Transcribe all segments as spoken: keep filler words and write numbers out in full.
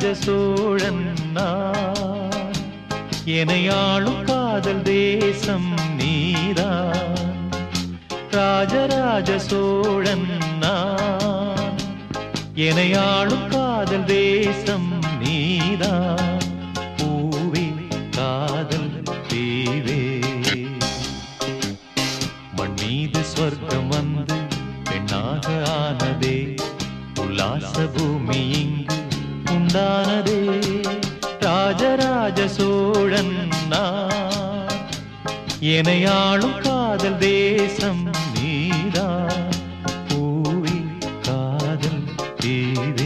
ராஜராஜ சோழன் நான், எனையாளும் காதல் தேசம் நீதான். ராஜராஜ சோழன் நான், எனையாளும் காதல் தேசம் நீதான். பூவே காதல் தீவே, மண் மீது சொர்க்கம் வந்து பெண்ணாக ஆனதே, உல்லாச பூமி இங்கு உண்டானதே. ராஜராஜ சோழன் நான், எனையாளும் காதல் தேசம் நீதான். பூவே காதல் தீவே.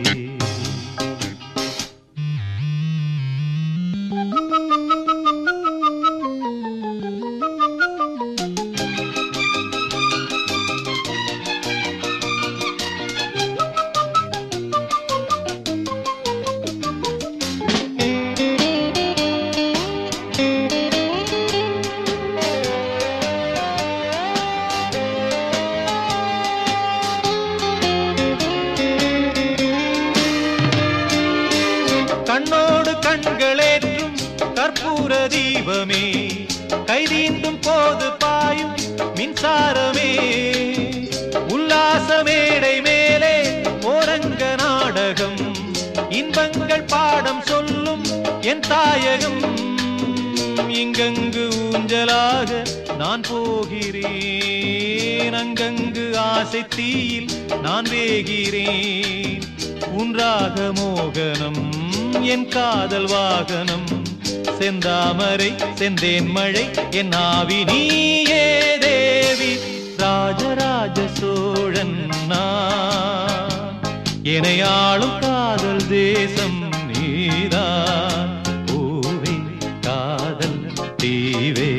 கண்ணோடு கண்களேற்றும் கற்பூர தீபமே, கைதீண்டும் போது பாயும் மின்சாரமே. உல்லாச மேடை மேலே ஓரங்க நாடகம், இன்பங்கள் பாடம் சொல்லும் என் தாயகம். இங்கங்கு ஊஞ்சலாக நான் போகிறேன், அங்கங்கு ஆசை தீயில் நான் வேகிறேன். உன்றாக மோகனம் என் காதல் வாகனம், செந்தாமரை செந்தேன் மழை என் ஆவி நீயே தேவி. ராஜராஜ சோழன் நான், எனையாளும் காதல் தேசம் நீதான். பூவே காதல் தீவே.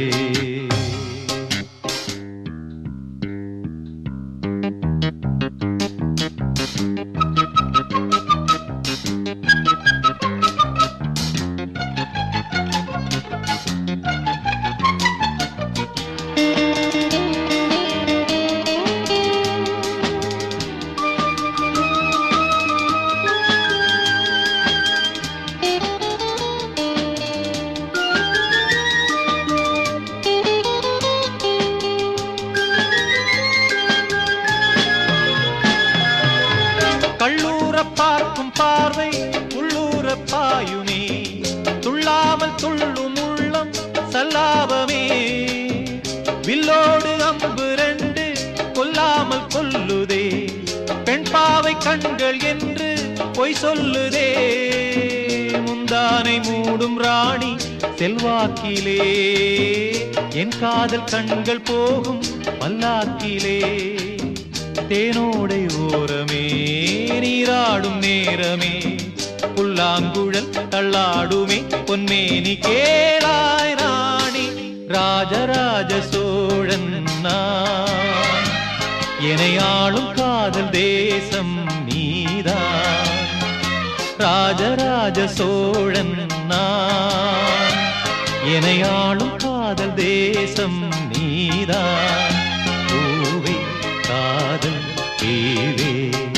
கள்ளூர பார்க்கும் பார்வை உள்ளூர பாயுமே, துள்ளாமல் துள்ளும் உள்ளம் சல்லாபமே. வில்லோடு அம்பு ரெண்டு கொல்லாமல் கொல்லுதே, பெண் பாவை கண்கள் என்று பொய் சொல்லுதே. முந்தானை மூடும் ராணி செல்வாக்கிலே, என் காதல் கண்கள் போகும் பல்லாக்கிலே. தேனோடை ஓரமே நீராடும் நேரமே, புல்லாங்குழல் தள்ளாடுமே பொன்மேனி கேளாய் ராணி. ராஜராஜ சோழன் நான், எனையாளும் காதல் தேசம் நீதான். ராஜராஜ சோழன் நான், எனையாளும் காதல் தேசம் நீதான். பூவே காதல் தீவே,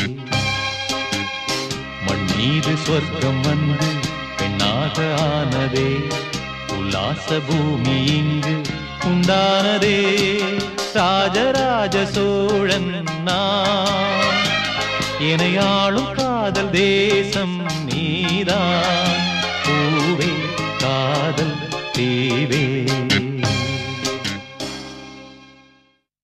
மண் மீது சொர்க்கம் வந்து பெண்ணாக ஆனதே, உல்லாச பூமி இங்கு உண்டானதே. ராஜராஜ சோழன் நான், எனையாளும் காதல் தேசம் நீதான். பூவே காதல் தீவே.